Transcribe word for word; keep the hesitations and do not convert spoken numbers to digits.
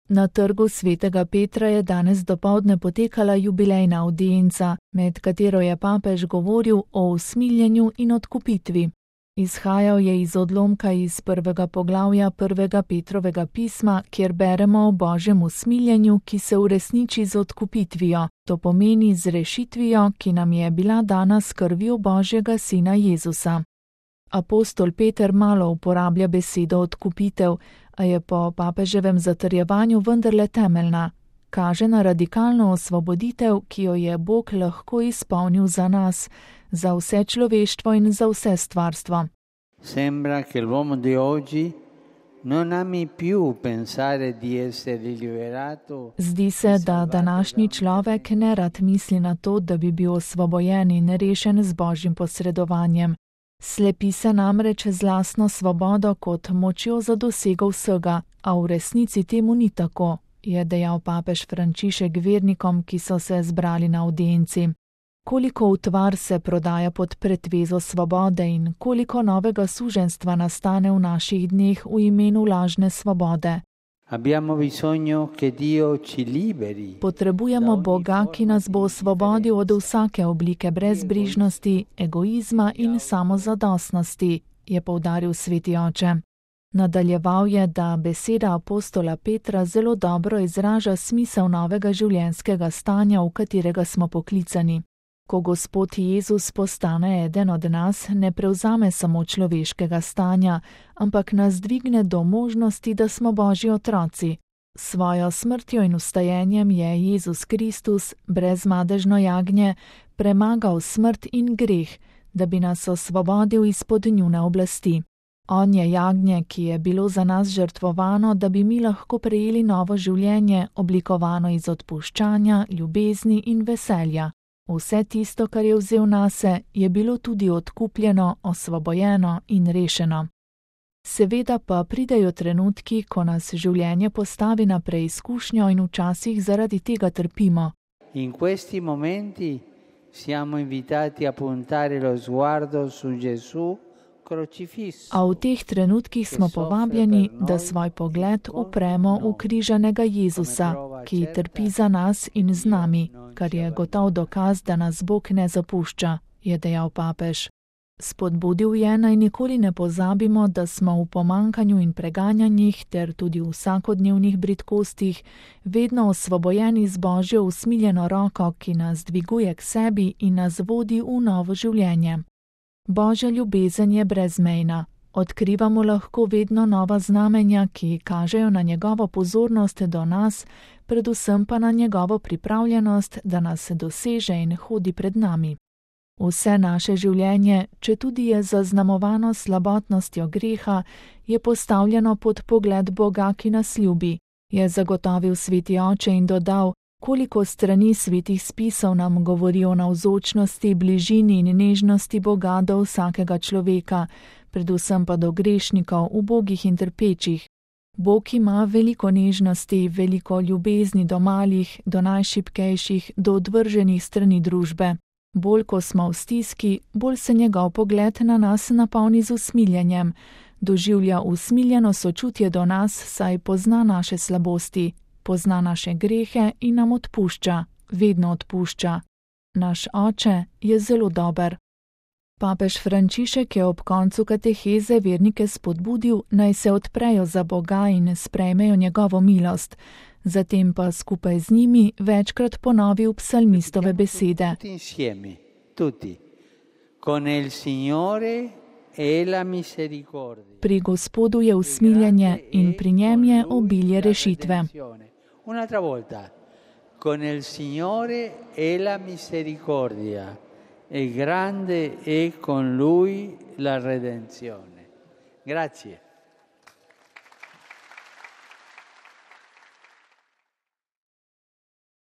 Na trgu svetega Petra je danes dopoldne potekala jubilejna avdienca, med katero je papež govoril o usmiljenju in odkupitvi. Izhajal je iz odlomka iz prvega poglavja prvega Petrovega pisma, kjer beremo o Božjem usmiljenju, ki se uresniči z odkupitvijo, to pomeni z rešitvijo, ki nam je bila dana s krvjo Božjega Sina Jezusa. Apostol Peter malo uporablja besedo odkupitev, a je po papeževem zatrjevanju vendarle temeljna. Kaže na radikalno osvoboditev, ki jo je Bog lahko izpolnil za nas, za vse človeštvo in za vse stvarstvo. Sembra che l'uomo di oggi non ami più pensare di essere liberato. Zdi se, da današnji človek ne rad misli na to, da bi bil osvobojen in rešen z Božjim posredovanjem. Slepi se namreč z lastno svobodo kot močjo za dosego vsega, a v resnici temu ni tako, je dejal papež Frančišek vernikom, ki so se zbrali na avdienci. Koliko utvar se prodaja pod pretvezo svobode in koliko novega suženjstva nastane v naših dneh v imenu lažne svobode. Abbiamo bisogno che Dio ci liberi. Potrebujemo Boga, ki nas bo osvobodil od vsake oblike brezbrižnosti, egoizma in samozadostnosti, je poudaril sveti oče. Nadaljeval je, da beseda apostola Petra zelo dobro izraža smisel novega življenjskega stanja, v katerega smo poklicani. Ko Gospod Jezus postane eden od nas, ne prevzame samo človeškega stanja, ampak nas dvigne do možnosti, da smo Božji otroci. Svojo smrtjo in vstajenjem je Jezus Kristus, brezmadežno jagnje, premagal smrt in greh, da bi nas osvobodil izpod njune oblasti. On je jagnje, ki je bilo za nas žrtvovano, da bi mi lahko prejeli novo življenje, oblikovano iz odpuščanja, ljubezni in veselja. Vse tisto, kar je vzel nase, je bilo tudi odkupljeno, osvobojeno in rešeno. Seveda pa pridejo trenutki, ko nas življenje postavi na preizkušnjo in včasih zaradi tega trpimo. In questi momenti siamo invitati a puntare lo sguardo su Gesù crocifisso. A v teh trenutkih smo povabljeni, da svoj pogled upremo v križanega Jezusa, ki trpi za nas in z nami, kar je gotov dokaz, da nas Bog ne zapušča, je dejal papež. Spodbudil je, naj nikoli ne pozabimo, da smo v pomankanju in preganjanjih ter tudi v vsakodnevnih bridkostih vedno osvobojeni z Božjo usmiljeno roko, ki nas dviguje k sebi in nas vodi v novo življenje. Božja ljubezen je brezmejna. Odkrivamo lahko vedno nova znamenja, ki kažejo na njegovo pozornost do nas, predvsem pa na njegovo pripravljenost, da nas doseže in hodi pred nami. Vse naše življenje, če tudi je zaznamovano slabotnostjo greha, je postavljeno pod pogled Boga, ki nas ljubi, je zagotovil sveti oče in dodal, koliko strani svetih spisov nam govori o navzočnosti, bližini in nežnosti Boga do vsakega človeka, predvsem pa do grešnikov, ubogih in trpečih. Bog ima veliko nežnosti, veliko ljubezni do malih, do najšibkejših, do odvrženih strani družbe. Bolj ko smo v stiski, bolj se njegov pogled na nas napolni z usmiljenjem, doživlja usmiljeno sočutje do nas, saj pozna naše slabosti, pozna naše grehe in nam odpušča, vedno odpušča. Naš oče je zelo dober. Papež Frančišek je ob koncu kateheze vernike spodbudil, naj se odprejo za Boga in sprejmejo njegovo milost, zatem pa skupaj z njimi večkrat ponovil psalmistove besede. Pri Gospodu je usmiljenje in pri njem je obilje rešitve. Un'altra volta, con il Signore è la misericordia, e grande è con Lui la redenzione. Grazie.